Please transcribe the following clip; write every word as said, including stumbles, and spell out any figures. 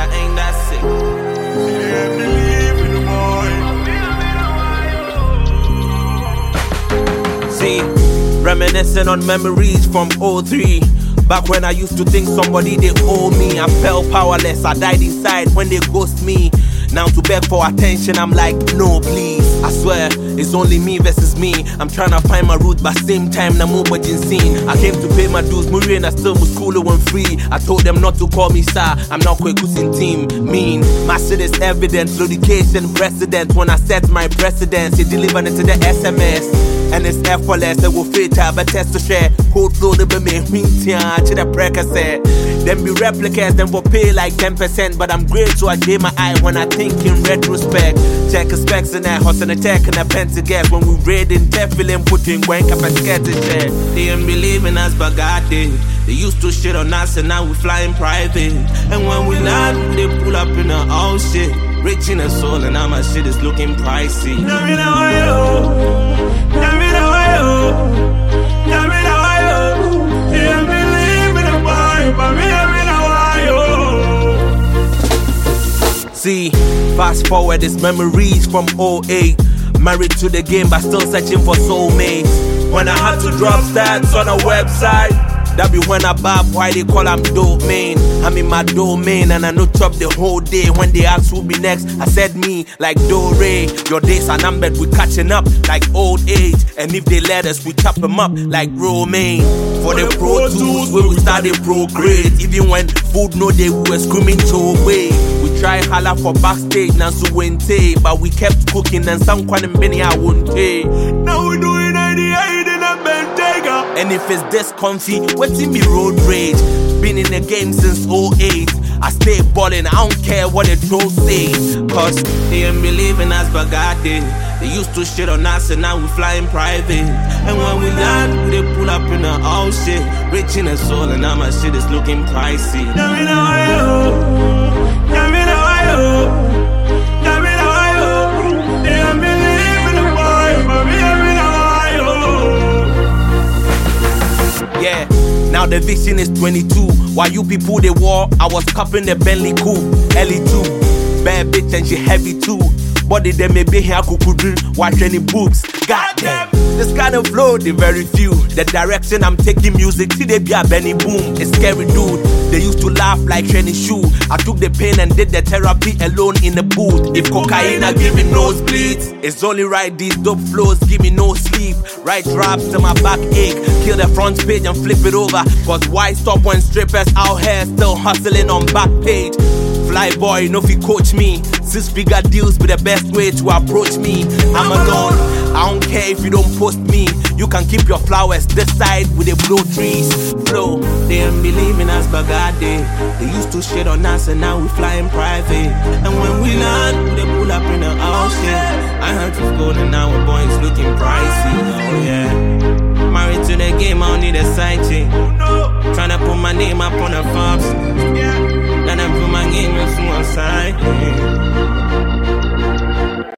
that ain't that sick. Yeah, believe in the boy. See, reminiscing on memories from oh three. Back when I used to think somebody they owe me. I felt powerless, I died inside when they ghost me. Now to beg for attention, I'm like, no please. I swear, it's only me versus me. I'm trying to find my root, but same time, I'm over scene. I came to pay my dues, Muri and I still was school when free. I told them not to call me star, I'm not Kwekusin team. Mean, my shit is evidence, location precedent. When I set my precedence, it delivered into the S M S. And it's effortless, they will fit, but test to share. Code flow, they be me, wintian, to the breaker said. Them be replicas, them will pay like ten percent. But I'm great, so I gave my eye when I think in retrospect. Check the specs and that hustle and attack and a pen to get. When we read in death, feeling putting wank up and scared to share. They ain't believe in us, but God did. They used to shit on us and now we flying private. And when we land, they pull up in the all shit. Rich in the soul and now my shit is looking pricey. See, fast forward, it's memories from oh eight. Married to the game, but still searching for soulmates. When I had to drop stats on a website, that be when I bab why they call I'm domain. I'm in my domain and I no chop the whole day. When they ask who be next, I said me, like Do-Ray. Your days are numbered, we catching up like old age. And if they let us, we chop them up like Romaine. For the Pro Tools, where we started procreate. Even when food no day, we were screaming to away. We try holla for backstage, now so wente. But we kept cooking and some quantum Benny I wouldn't pay. Now we doing ninety-eight in a Bentayga. And if it's this comfy, what's in me road rage? Been in the game since oh eight. I stay ballin', I don't care what the trolls say. Cause they ain't believe in us, but God did. They used to shit on us and now we flying private. And when we land, they pull up in the all shit. Rich in the soul and now my shit is looking pricey. Yeah, now the vision is twenty-two. While you people they war, I was cupping the Bentley coupe, L E two. Bad bitch and she heavy too. Body them may be here kukudu, watch any boobs. Goddamn, this kind of flow, they very few. The direction I'm taking music, see they be a Benny Boom. It's scary dude. They used to laugh like Shenny Shoe. I took the pain and did the therapy alone in the booth. If cocaine are giving nosebleeds, it's only right these dope flows give me no sleep. Right drops to my back ache. Kill the front page and flip it over. Cause why stop when strippers out here still hustling on back page? Fly boy, no fi coach me. Six figure deals be the best way to approach me. I'm alone, I don't care if you don't post me. You can keep your flowers this side with the blue trees. Flow, they ain't believe in us, but God did. They used to shit on us and now we flying private. And when we land, they pull up in the ocean. I heard you gold and now our boys looking pricey. Oh yeah. Married to the game, I don't need a side chick. Tryna put my name up on the Forbes. Then I put my game on one side.